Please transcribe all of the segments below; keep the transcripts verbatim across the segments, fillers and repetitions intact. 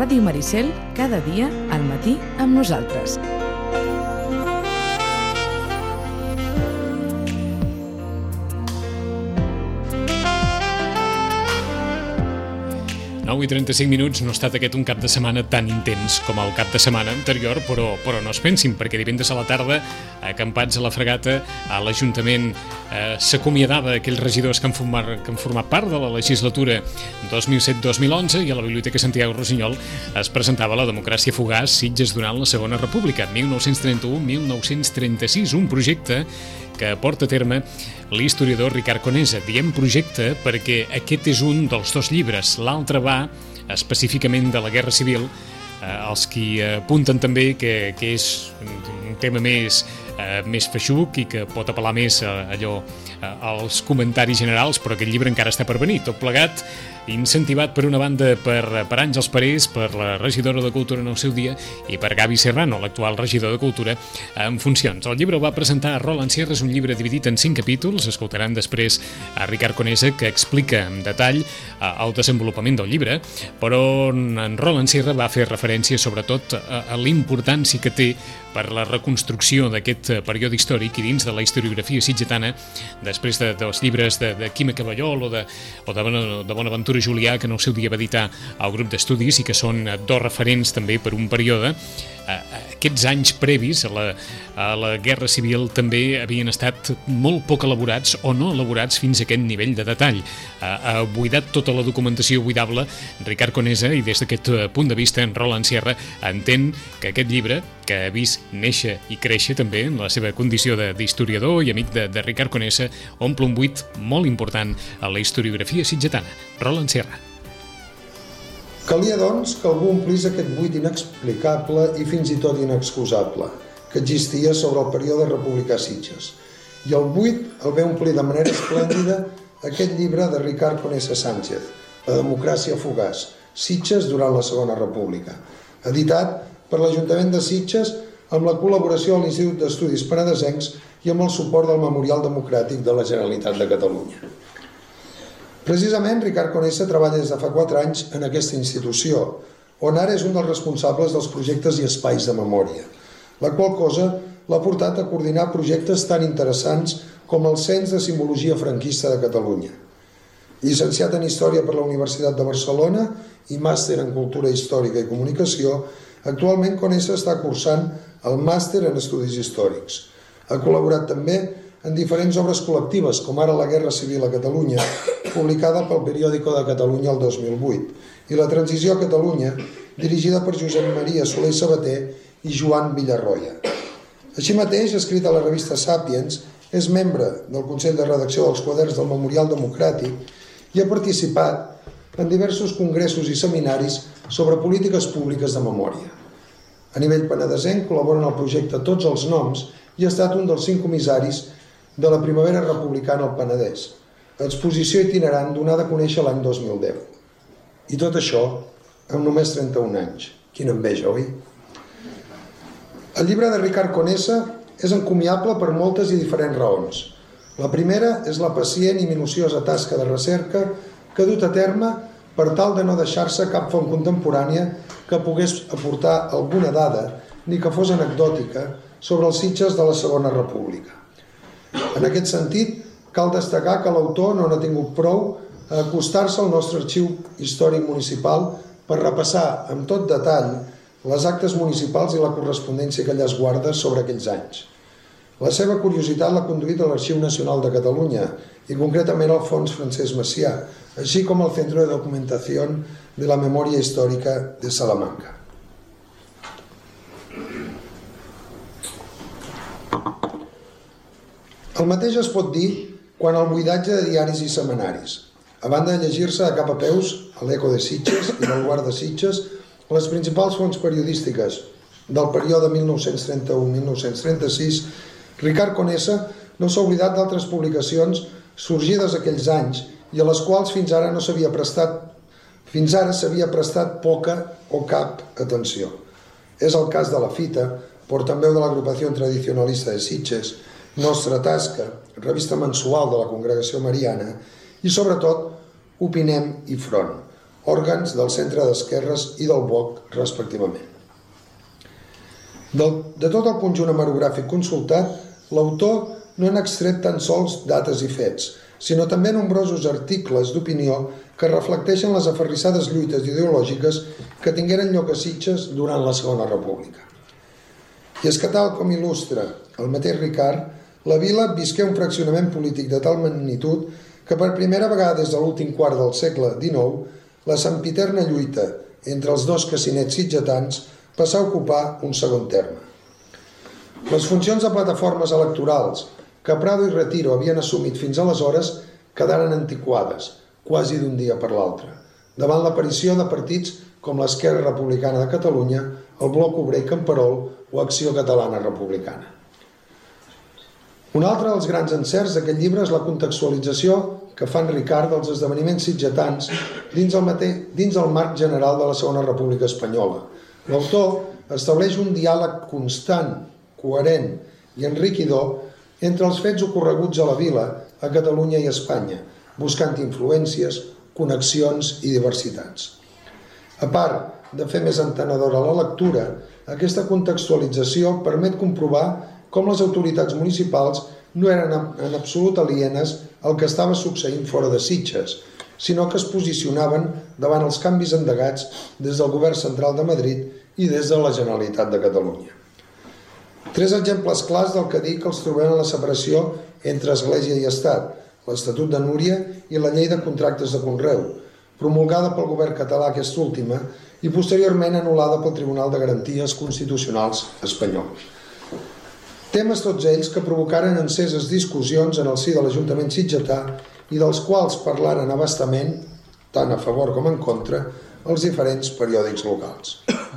Ràdio Maricel, cada dia al matí amb nosaltres. nou i trenta-cinc minuts. No ha estat aquest un cap de setmana tan intens com el cap de setmana anterior, però, però no es pensin, perquè divendres a la tarda, acampats a la Fregata, a l'Ajuntament eh, s'acomiadava aquells regidors que han, format, que han format part de la legislatura dos mil set dos mil onze, i a la Biblioteca Santiago Rossinyol es presentava la democràcia fugaç Sitges durant la Segona República, mil nou-cents trenta-u a mil nou-cents trenta-sis, un projecte que porta a terme l'historiador Ricard Conesa. Diem projecte perquè aquest és un dels dos llibres. L'altre va específicament de la Guerra Civil. Eh, els qui apunten també que, que és un tema més, eh, més feixuc i que pot apel·lar més a, allò, a, als comentaris generals, però aquest llibre encara està per venir. Tot plegat incentivat per una banda per, per Àngels Parés, per la regidora de Cultura en el seu dia, i per Gavi Serrano, l'actual regidor de Cultura en funcions. El llibre el va presentar Roland Sierra, és un llibre dividit en cinc capítols. Escoltaran després a Ricard Conesa, que explica en detall el desenvolupament del llibre, però en Roland Sierra va fer referència sobretot a, a l'importància que té per la reconstrucció d'aquest període històric i dins de la historiografia sitgetana, després de, dels llibres de, de Quima Caballol o de, o de, de Bonaventura Julià, que en el seu dia va editar el grup d'estudis i que són dos referents també per un període. Aquests anys previs a la, a la Guerra Civil també havien estat molt poc elaborats o no elaborats fins a aquest nivell de detall. Ha buidat tota la documentació buidable Ricard Conesa, i des d'aquest punt de vista en Roland Sierra entén que aquest llibre, que ha vist néixer i créixer també en la seva condició d'historiador i amic de, de Ricard Conesa, omple un buit molt important a la historiografia sitgetana. Roland Sierra. Calia, doncs, que algú omplís aquest buit inexplicable i fins i tot inexcusable que existia sobre el període republicà Sitges. I el buit el va omplir de manera esplèndida aquest llibre de Ricard Conesa Sánchez, La democràcia fugaç, Sitges durant la Segona República, editat per l'Ajuntament de Sitges amb la col·laboració de l'Institut d'Estudis Penedesencs i amb el suport del Memorial Democràtic de la Generalitat de Catalunya. Precisament, Ricard Conesa treballa des de fa quatre anys en aquesta institució, on ara és un dels responsables dels projectes i espais de memòria, la qual cosa l'ha portat a coordinar projectes tan interessants com el Cens de Simbologia Franquista de Catalunya. Llicenciat en Història per la Universitat de Barcelona i màster en Cultura Històrica i Comunicació, actualment Conesa està cursant el màster en Estudis Històrics. Ha col·laborat també en diferents obres col·lectives, com ara La Guerra Civil a Catalunya, publicada pel Periòdico de Catalunya el dos mil vuit, i La Transició a Catalunya, dirigida per Josep Maria Soler i Sabater i Joan Villarroya. Així mateix, escrit a la revista Sàpiens, és membre del Consell de Redacció dels Quaderns del Memorial Democràtic i ha participat en diversos congressos i seminaris sobre polítiques públiques de memòria. A nivell penedesenc col·labora en el projecte Tots els Noms i ha estat un dels cinc comissaris de la Primavera Republicana al Penedès, exposició itinerant donada a conèixer l'any dos mil deu. I tot això amb només trenta-un anys. Quina enveja, oi? El llibre de Ricard Conesa és encomiable per moltes i diferents raons. La primera és la pacient i minuciosa tasca de recerca que ha dut a terme per tal de no deixar-se cap font contemporània que pogués aportar alguna dada ni que fos anecdòtica sobre els Sitges de la Segona República. En aquest sentit, cal destacar que l'autor no n'ha tingut prou a acostar-se al nostre arxiu històric municipal per repassar amb tot detall les actes municipals i la correspondència que allà es guarda sobre aquells anys. La seva curiositat l'ha conduït a l'Arxiu Nacional de Catalunya i concretament al Fons Francesc Macià, així com al Centro de Documentación de la Memoria Histórica de Salamanca. El mateix es pot dir quan al buidatge de diaris i setmanaris. A banda de llegir-se a cap a peus a l'Eco de Sitges i del Guard de Sitges, les principals fonts periodístiques del període mil nou-cents trenta-u a mil nou-cents trenta-sis, Ricard Conesa no s'ha oblidat d'altres publicacions sorgides aquells anys i a les quals fins ara no s'havia prestat, fins ara s'havia prestat poca o cap atenció. És el cas de La Fita, portaveu de l'Agrupació Tradicionalista de Sitges, Nostra Tasca, revista mensual de la Congregació Mariana, i sobretot Opinem i Front, òrgans del Centre d'Esquerres i del B O C, respectivament. Del, de tot el conjunt hemerogràfic consultat, l'autor no han extret tan sols dates i fets, sinó també nombrosos articles d'opinió que reflecteixen les aferrissades lluites ideològiques que tingueren lloc a Sitges durant la Segona República. I és que, tal com il·lustra el mateix Ricard, la vila visqué un fraccionament polític de tal magnitud que per primera vegada des de l'últim quart del segle dinou la sempiterna lluita entre els dos cassinets sitgetans passà a ocupar un segon terme. Les funcions de plataformes electorals que Prado i Retiro havien assumit fins aleshores quedaren antiquades, quasi d'un dia per l'altre, davant l'aparició de partits com l'Esquerra Republicana de Catalunya, el Bloc Obrer i Camperol o Acció Catalana Republicana. Un altre dels grans encerts d'aquest llibre és la contextualització que fan Ricard dels esdeveniments sitgetans dins el, mate... dins el marc general de la Segona República Espanyola. L'autor estableix un diàleg constant, coherent i enriquidor entre els fets ocorreguts a la vila, a Catalunya i a Espanya, buscant influències, connexions i diversitats. A part de fer més entenedora la lectura, aquesta contextualització permet comprovar com les autoritats municipals no eren en absolut alienes al que estava succeint fora de Sitges, sinó que es posicionaven davant els canvis endegats des del govern central de Madrid i des de la Generalitat de Catalunya. Tres exemples clars del que dic els trobem en la separació entre Església i Estat, l'Estatut de Núria i la Llei de Contractes de Conreu, promulgada pel govern català aquesta última i posteriorment anul·lada pel Tribunal de Garanties Constitucionals espanyol. Temes tots ells que provocaren enceses discussions en el si de l'Ajuntament sitgetà i dels quals parlaren abastament, tant a favor com en contra, els diferents periòdics locals.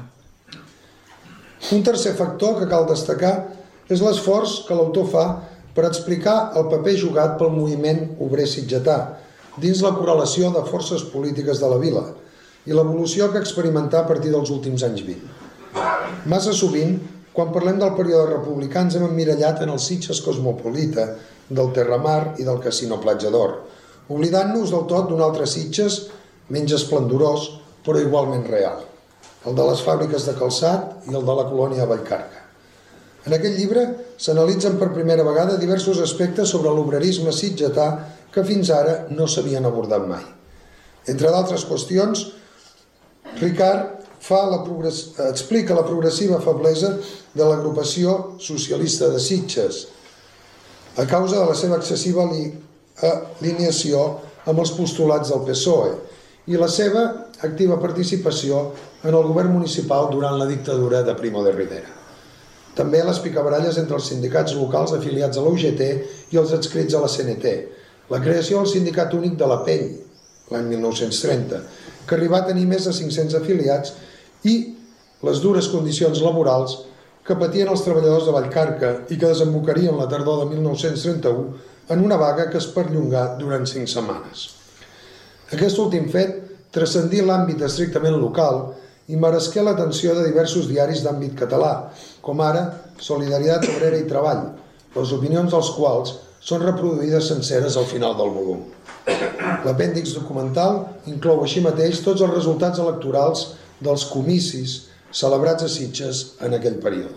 Un tercer factor que cal destacar és l'esforç que l'autor fa per explicar el paper jugat pel moviment obrer sitgetà dins la correlació de forces polítiques de la vila i l'evolució que experimentà a partir dels últims anys vint. Massa sovint, quan parlem del període republicà, ens hem emmirallat en el Sitges cosmopolita, del Terramar i del Casino Platja d'Or, oblidant-nos del tot d'un altre Sitges menys esplendorós, però igualment real, el de les fàbriques de calçat i el de la colònia Vallcarca. En aquest llibre s'analitzen per primera vegada diversos aspectes sobre l'obrerisme sitgetà que fins ara no s'havien abordat mai. Entre d'altres qüestions, Ricard fa la progress... explica la progressiva feblesa de l'agrupació socialista de Sitges a causa de la seva excessiva alineació amb els postulats del P S O E i la seva activa participació en el govern municipal durant la dictadura de Primo de Rivera. També les picabaralles entre els sindicats locals afiliats a l'U G T i els adscrits a la C N T, la creació del sindicat únic de la Pell, l'any mil nou-cents trenta, que arribà a tenir més de cinc-cents afiliats, i les dures condicions laborals que patien els treballadors de Vallcarca i que desembocarien la tardor de mil nou-cents trenta-u en una vaga que es perllongà durant cinc setmanes. Aquest últim fet transcendí l'àmbit estrictament local i meresqué l'atenció de diversos diaris d'àmbit català, com ara Solidaritat Obrera i Treball, les opinions dels quals són reproduïdes senceres al final del volum. L'apèndix documental inclou així mateix tots els resultats electorals dels comicis celebrats a Sitges en aquell període.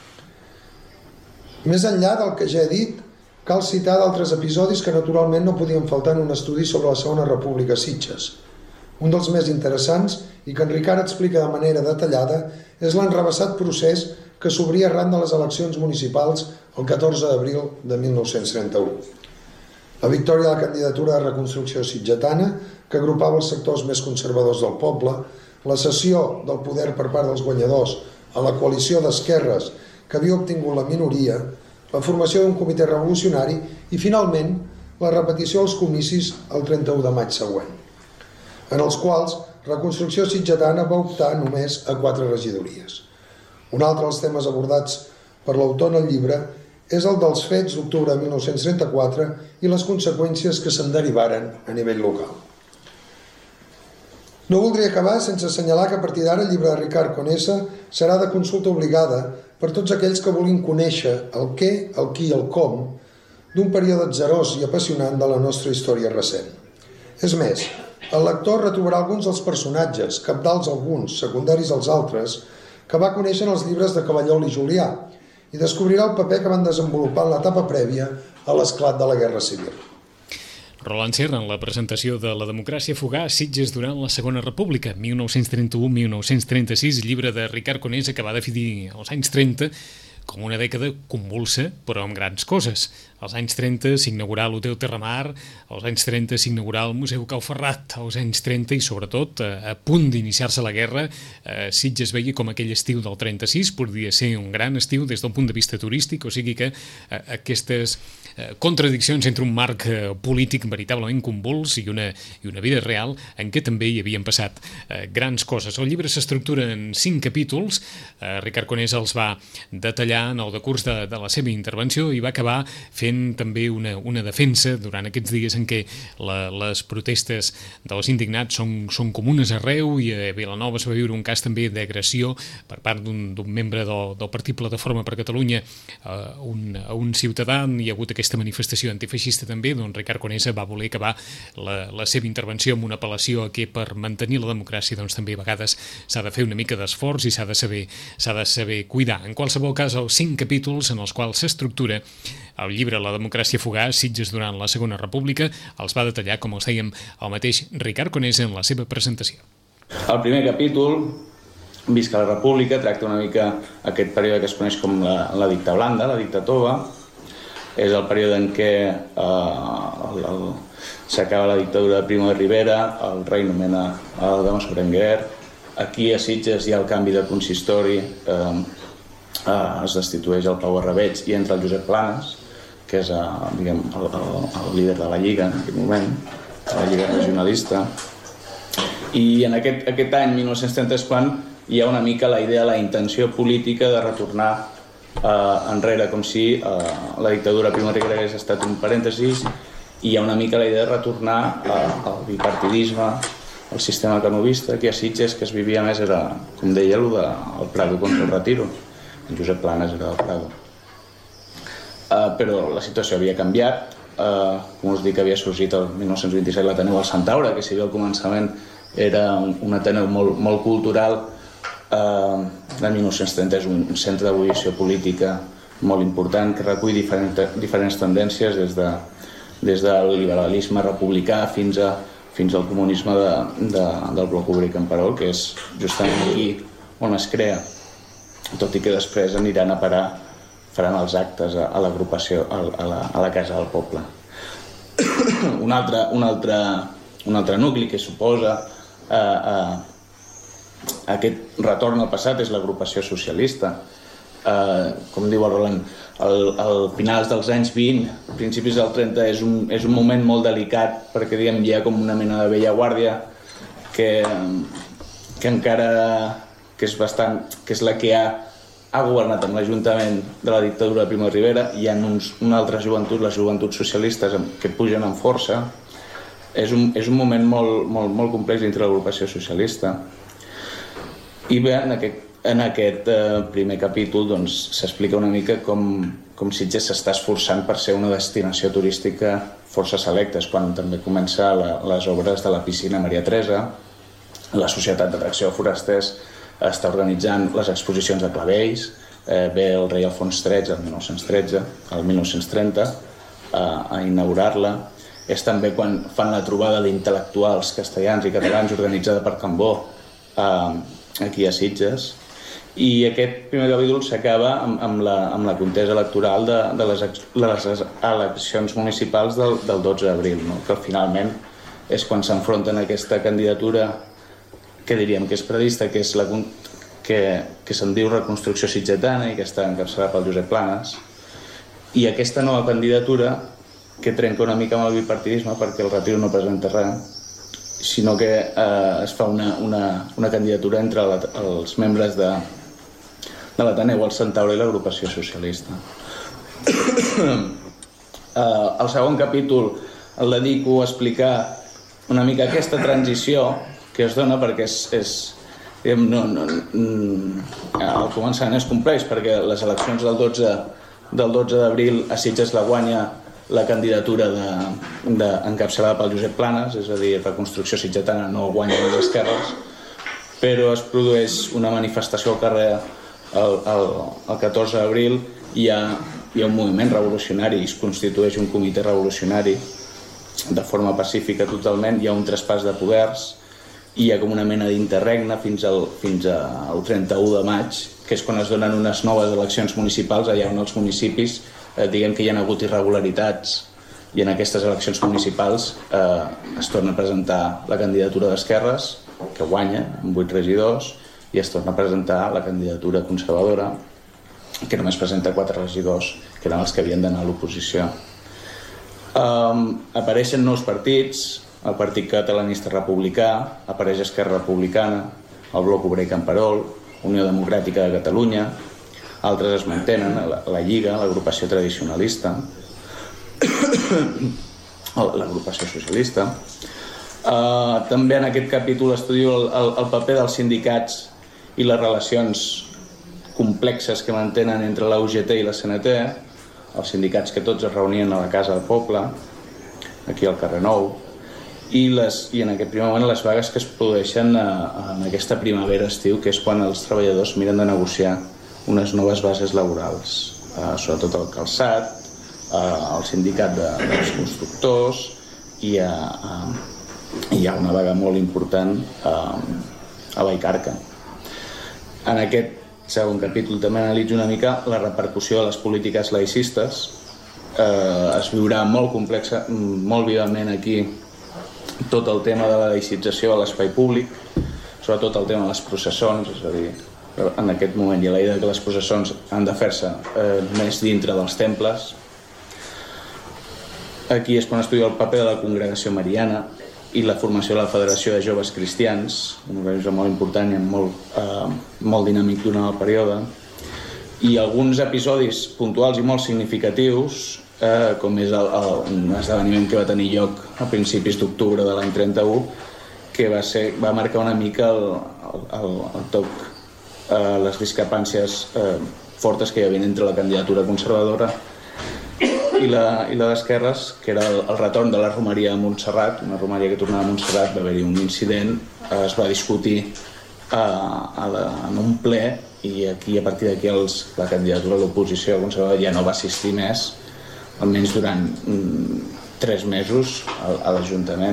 Més enllà del que ja he dit, cal citar d'altres episodis que naturalment no podien faltar en un estudi sobre la Segona República a Sitges. Un dels més interessants, i que en Ricard explica de manera detallada, és l'enrevessat procés que s'obria arran de les eleccions municipals el catorze d'abril de mil nou-cents trenta-u. La victòria de la candidatura de reconstrucció sitgetana, que agrupava els sectors més conservadors del poble, la cessió del poder per part dels guanyadors a la coalició d'esquerres que havia obtingut la minoria, la formació d'un comitè revolucionari i, finalment, la repetició dels comicis el trenta-u de maig següent, en els quals Reconstrucció Sitgetana va optar només a quatre regidories. Un altre dels temes abordats per l'autor en el llibre és el dels fets d'octubre de mil nou-cents trenta-quatre i les conseqüències que se'n derivaren a nivell local. No voldria acabar sense assenyalar que a partir d'ara el llibre de Ricard Conesa serà de consulta obligada per tots aquells que vulguin conèixer el què, el qui i el com d'un període atzerós i apassionant de la nostra història recent. És més, El lector retrobarà alguns dels personatges, cabdals alguns, secundaris els altres, que va conèixer en els llibres de Caballol i Julià, i descobrirà el paper que van desenvolupar en l'etapa prèvia a l'esclat de la Guerra Civil. Roland Serra en la presentació de La democràcia fugà a Sitges durant la Segona República, mil nou-cents trenta-u a mil nou-cents trenta-sis, llibre de Ricard Conesa que va definir els anys trenta com una dècada convulsa, però amb grans coses. Als anys trenta s'inaugurà l'Hotel Terramar, als anys trenta s'inaugurà el Museu Cau Ferrat, als anys trenta i sobretot a, a punt d'iniciar-se la guerra, eh, Sitges veia com aquell estiu del trenta-sis podria ser un gran estiu des del punt de vista turístic, o sigui que eh, aquestes eh, contradiccions entre un marc eh, polític veritablement convuls i una, i una vida real en què també hi havien passat eh, grans coses. El llibre s'estructura en cinc capítols, eh, Ricard Conesa els va detallar en el decurs de, de la seva intervenció i va acabar fent també una, una defensa durant aquests dies en què la, les protestes dels indignats són, són comunes arreu i a Vilanova es va viure un cas també d'agressió per part d'un membre del, del Partit Plataforma per Catalunya a un, a un ciutadà. Hi ha hagut aquesta manifestació antifeixista també, doncs Ricard Conesa va voler acabar la, la seva intervenció amb una apel·lació a que per mantenir la democràcia doncs també a vegades s'ha de fer una mica d'esforç i s'ha de saber s'ha de saber cuidar. En qualsevol cas, els cinc capítols en els quals s'estructura el llibre La democràcia fugà a Sitges durant la Segona República els va detallar, com els dèiem, el mateix Ricard Conesa en la seva presentació. El primer capítol, Visca la República, tracta una mica aquest període que es coneix com la, la dicta blanda, la dicta tova. És el període en què eh, s'acaba la dictadura de Primo de Rivera, el rei nomena el Damas Berenguer. Aquí a Sitges hi ha el canvi de consistori, eh, eh, es destitueix el Pau Arrabeig i entra el Josep Planes, que és uh, diguem, el, el, el líder de la Lliga en aquest moment, de la Lliga regionalista. I en aquest, aquest any, mil nou-cents trenta, és quan hi ha una mica la idea, la intenció política de retornar uh, enrere, com si uh, la dictadura Primo de Rivera hagués estat un parèntesis, i hi ha una mica la idea de retornar uh, al bipartidisme, al sistema canovista. Aquí a Sitges, que es vivia més, era, com deia, el, de, el Prado contra el Retiro. En Josep Planes era del Prado. Uh, però la situació havia canviat. Uh, com us dic, havia sorgit el mil nou-cents vint-i-set l'Ateneu al Centaure, que si bé al començament era un, un Ateneu molt, molt cultural, uh, el mil nou-cents trenta és un, un centre d'ebullició política molt important que recull diferent, diferents tendències des, de, des del liberalisme republicà fins, a, fins al comunisme de, de, del bloc obrer camperol, que és justament aquí on es crea, tot i que després aniran a parar faran els actes a, a l'agrupació, a, a, la, a la Casa del Poble. un, altre, un, altre, un altre nucli que suposa eh, eh, aquest retorn al passat és l'agrupació socialista. Eh, com diu el Roland, al, al finals dels anys vint, principis del trenta, és un, és un moment molt delicat perquè diguem, hi ha com una mena de vella guàrdia que, que encara que és, bastant, que és la que ha ha governat amb l'Ajuntament de la dictadura de Primo de Rivera. Hi ha uns, una altra joventut, les joventuts socialistes, que pugen amb força. És un, és un moment molt, molt, molt complex dintre l'agrupació socialista. I bé, en aquest, en aquest eh, primer capítol doncs, s'explica una mica com, com Sitges s'està esforçant per ser una destinació turística força selectes, quan també comença la, les obres de la piscina Maria Teresa, la Societat d'Atracció de Forasters està organitzant les exposicions de clavells, eh, ve el rei Alfons tretze, el mil nou-cents tretze, el mil nou-cents trenta, eh, a inaugurar-la. És també quan fan la trobada d'intel·lectuals castellans i catalans organitzada per Cambó, eh, aquí a Sitges. I aquest primer capítol s'acaba amb, amb, la, amb la contesa electoral de, de, les, de les eleccions municipals del, del dotze d'abril, no? Que finalment és quan s'enfronten a aquesta candidatura que diríem que és prevista, que, és la, que, que se'n diu Reconstrucció Sitgetana i que està encapçalada pel Josep Planes, i aquesta nova candidatura que trenca una mica amb el bipartidisme perquè el Retiro no presenta res, sinó que eh, es fa una, una, una candidatura entre la, els membres de, de l'Ateneu, el Centaure i l'agrupació socialista. eh, el segon capítol el dedico a explicar una mica aquesta transició que es dona perquè és, és diguem, no, no, al començament és complex perquè les eleccions del dotze d'abril a Sitges la guanya la candidatura de, de, encapçalada pel Josep Planes, és a dir, Reconstrucció Sitgetana no guanya les esquerres, però es produeix una manifestació al carrer el, el, el catorze d'abril i hi ha, hi ha un moviment revolucionari, es constitueix un comitè revolucionari de forma pacífica totalment, hi ha un traspàs de poders, hi ha com una mena d'interregne fins al, fins al trenta-u de maig, que és quan es donen unes noves eleccions municipals allà on els municipis eh, diguem que hi ha hagut irregularitats i en aquestes eleccions municipals eh, es torna a presentar la candidatura d'Esquerres, que guanya amb vuit regidors, i es torna a presentar la candidatura conservadora, que només presenta quatre regidors, que eren els que havien d'anar a l'oposició. Um, apareixen nous partits, el Partit Catalanista Republicà, apareix Esquerra Republicana, el Bloc Obrer Camperol, Unió Democràtica de Catalunya, altres es mantenen, la, la Lliga, l'agrupació tradicionalista, l'agrupació socialista. Uh, també en aquest capítol estudio el, el, el paper dels sindicats i les relacions complexes que mantenen entre la U G T i la C N T, els sindicats que tots es reunien a la Casa del Poble, aquí al carrer Nou, i, les, i en aquest primer moment les vagues que es produeixen a, en aquesta primavera-estiu, que és quan els treballadors miren de negociar unes noves bases laborals, eh, sobretot el calçat, eh, el sindicat de, dels constructors, i a, a, hi ha una vaga molt important eh, a Vallcarca. En aquest segon capítol també analitzo una mica la repercussió de les polítiques laïcistes. Eh, es viurà molt complexa, molt vivament aquí, tot el tema de la laïcització a l'espai públic, sobretot el tema de les processons, és a dir, en aquest moment hi ha la idea que les processons han de fer-se eh, més dintre dels temples. Aquí és quan estudio el paper de la Congregació Mariana i la formació de la Federació de Joves Cristians, un organisme molt important i molt, eh, molt dinàmic durant el període, i alguns episodis puntuals i molt significatius, eh, com és el, el, un esdeveniment que va tenir lloc a principis d'octubre de l'any trenta-u, que va, ser, va marcar una mica el, el, el toc, eh, les discrepàncies eh, fortes que hi havia entre la candidatura conservadora i la, i la d'Esquerres, que era el, el retorn de la romeria a Montserrat, una romeria que tornava a Montserrat, va haver-hi un incident, eh, es va discutir eh, a la, en un ple, i aquí, a partir d'aquí la candidatura a l'oposició conservadora ja no va assistir més, almenys durant mm, tres mesos a, a l'Ajuntament.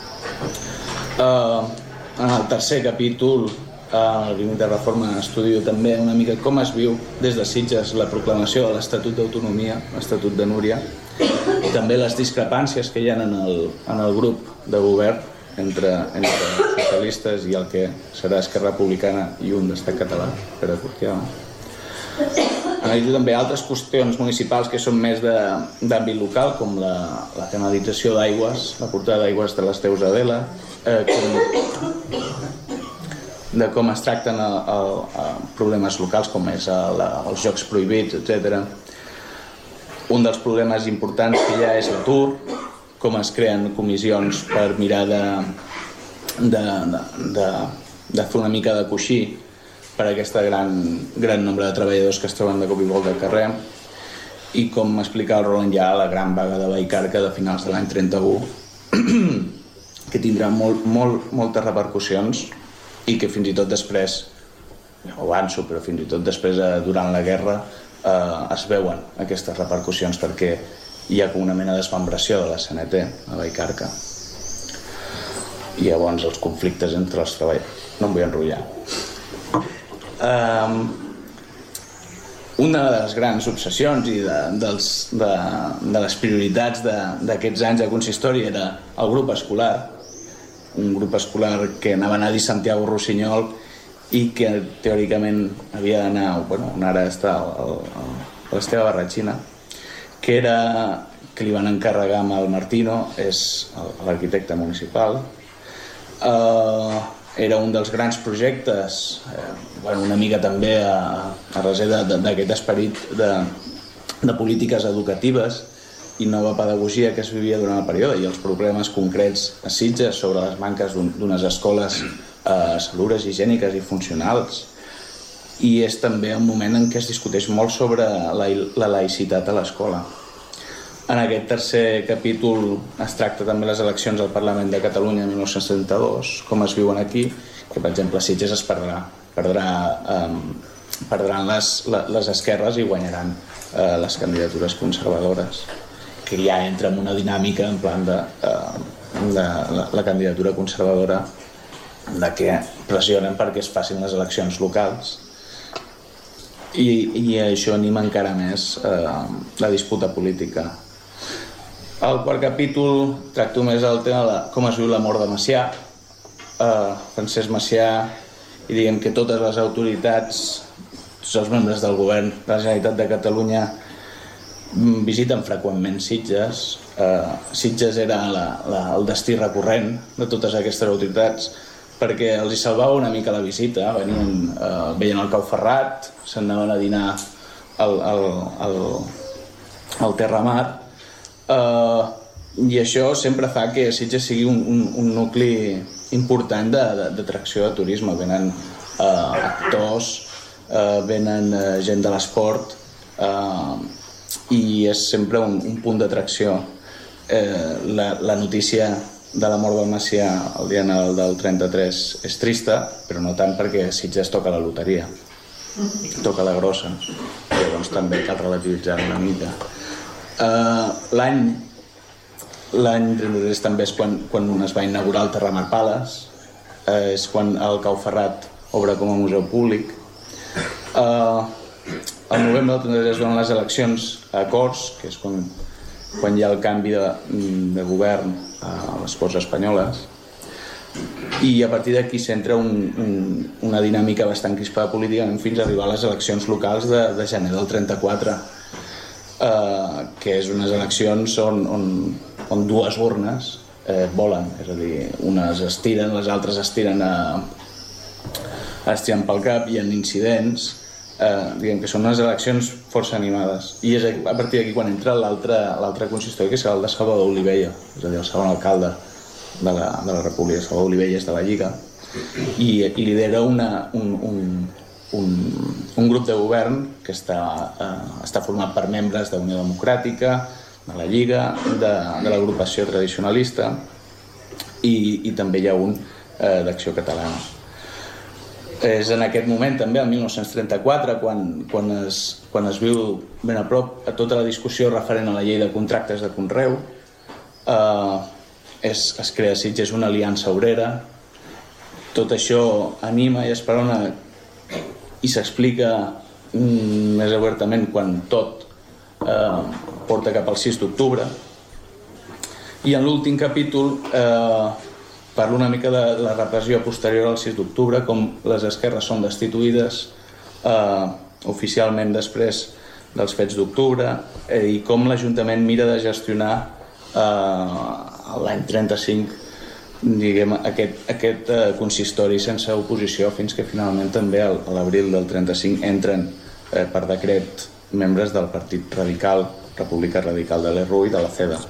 Uh, en el tercer capítol, uh, el límit de reforma, estudio també una mica com es viu des de Sitges la proclamació de l'Estatut d'Autonomia, l'Estatut de Núria, i també les discrepàncies que hi ha en el, en el grup de govern entre, entre socialistes i el que serà Esquerra Republicana i un d'Estat Català, Pere Curtià. Analitzo també altres qüestions municipals que són més d'àmbit local, com la, la canalització d'aigües, la portada d'aigües de l'Esteus Adela, eh, com, de com es tracten el, el, el problemes locals, com és el, els jocs prohibits, etcètera. Un dels problemes importants que hi ha és l'atur, com es creen comissions per mirar de, de, de, de, de fer una mica de coixí per a aquest gran, gran nombre de treballadors que es troben de cop i volta al carrer, i com explicava el Roland ja, la gran vaga de Vallcarca de finals de l'any trenta-u, que tindrà molt, molt, moltes repercussions i que fins i tot després, ho avanço, però fins i tot després, durant la guerra, eh, es veuen aquestes repercussions perquè hi ha com una mena d'esmembració de la C N T a Vallcarca. I llavors els conflictes entre els treballadors. No em vull enrotllar. Um, una de les grans obsessions i de, dels, de, de les prioritats d'aquests anys de consistori era el grup escolar, un grup escolar que anava a anar a dir Santiago Rossinyol i que teòricament havia d'anar, bueno, on ara està l'Esteve Barratxina, que era que li van encarregar amb el Martino, és l'arquitecte municipal. Uh, era un dels grans projectes, eh, bueno, una mica també a, a reserva d'aquest esperit de, de polítiques educatives i nova pedagogia que es vivia durant el període i els problemes concrets a Sitges sobre les manques d'unes escoles eh, salubres, higièniques i funcionals. I és també un moment en què es discuteix molt sobre la, la laïcitat a l'escola. En aquest tercer capítol es tracta també les eleccions al Parlament de Catalunya de mil nou-cents trenta-dos, com es viuen aquí, que per exemple Sitges es perdrà, perdrà eh, perdran les, les esquerres i guanyaran eh, les candidatures conservadores, que ja entra en una dinàmica en plan de, eh, de la, la candidatura conservadora, de que pressionen perquè es facin les eleccions locals. I, i això anima encara més eh, la disputa política. El quart capítol tracto més el tema de com es viu la mort de Macià, eh, Francesc Macià, i diguem que totes les autoritats, tots els membres del govern de la Generalitat de Catalunya visiten freqüentment Sitges. Eh, Sitges era la, la, el destí recurrent de totes aquestes autoritats, perquè els hi salvava una mica la visita. Venien, eh, veien el Cau Ferrat, se'n anaven a dinar al, al, al, al Terramar, eh, i això sempre fa que Sitges sigui un, un, un nucli important d'atracció de, de, de turisme. Venen eh, actors, eh, venen eh, gent de l'esport, eh, i és sempre un, un punt d'atracció. Eh, la, la notícia de la mort del Macià el dia del trenta-tres és trista, però no tant perquè Sitges toca la loteria, toca la grossa, i llavors també cal relativitzar una mica. Uh, l'any l'any trenta-tres també és quan, quan es va inaugurar el Terramar Palace, uh, és quan el Cau Ferrat obre com a museu públic. Uh, al novembre del trenta-tres es donen les eleccions a Corts, que és quan quan hi ha el canvi de, de govern a les Corts espanyoles, i a partir d'aquí s'entra un, un, una dinàmica bastant crispada políticament fins a arribar a les eleccions locals de, de gener del trenta-quatre, eh, que és unes eleccions on, on, on dues urnes eh, volen, és a dir, unes es tiren, les altres es tiren, a, es tiren pel cap, hi ha incidents. Eh, diguem que són unes eleccions força animades, i és a partir d'aquí quan entra l'altre consistori, que és el de Salvador Olivella, és a dir, el segon alcalde de la, de la República. Salvador Olivella és de la Lliga i, i lidera una, un, un, un, un grup de govern que està, eh, està format per membres d'Unió Democràtica, de la Lliga, de, de l'agrupació tradicionalista, i, i també hi ha un eh, d'Acció Catalana. És en aquest moment també, el mil nou-cents trenta-quatre, quan, quan, es, quan es viu ben a prop a tota la discussió referent a la llei de contractes de conreu. Eh, és, es crea a Sitges una aliança obrera. Tot això anima i esperona i s'explica mm, més obertament quan tot eh, porta cap al sis d'octubre. I en l'últim capítol eh, parlo una mica de la repressió posterior al sis d'octubre, com les esquerres són destituïdes eh, oficialment després dels fets d'octubre, eh, i com l'Ajuntament mira de gestionar eh, l'any trenta-cinc, diguem, aquest, aquest eh, consistori sense oposició, fins que finalment també a l'abril del trenta-cinc entren eh, per decret membres del Partit Radical, República Radical de l'E R U i de la CEDA.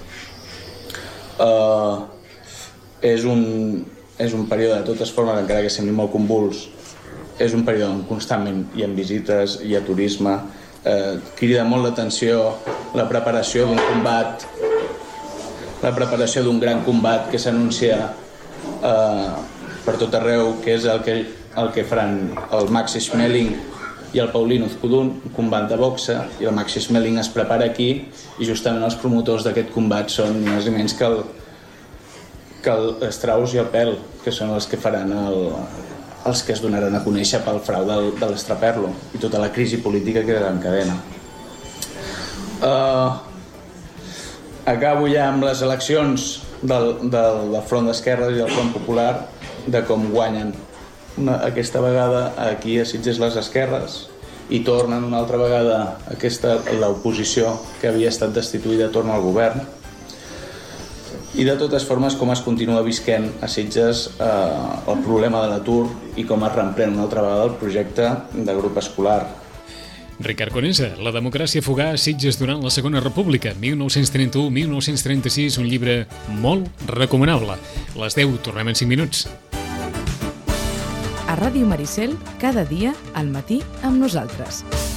Eh, És un, és un període, de totes formes, encara que sembli molt convuls, és un període on constantment hi ha visites, hi ha turisme, eh, crida molt l'atenció la preparació d'un combat, la preparació d'un gran combat que s'anuncia eh, per tot arreu, que és el que, el que faran el Maxi Schmeling i el Paulino Uzkudun, un combat de boxa, i el Maxi Schmeling es prepara aquí, i justament els promotors d'aquest combat són ni més ni menys que el que el Strauss i el Pell, que són els que faran el, els que es donaran a conèixer pel frau del, de l'Estraperlo i tota la crisi política que desencadena. Uh, acabo ja amb les eleccions del, del, del Front d'Esquerres i del Front Popular, de com guanyen una, aquesta vegada aquí a Sitges les esquerres, i tornen una altra vegada aquesta, l'oposició que havia estat destituïda torna al govern. I de totes formes com es continua visquent a Sitges eh, el problema de l'atur i com es reemprèn una altra vegada el projecte de grup escolar. Ricard Conesa, La democràcia fugà a Sitges durant la Segona República, mil nou-cents trenta-u a mil nou-cents trenta-sis, un llibre molt recomanable. A les deu tornem en cinc minuts. A Ràdio Maricel, cada dia al matí amb nosaltres.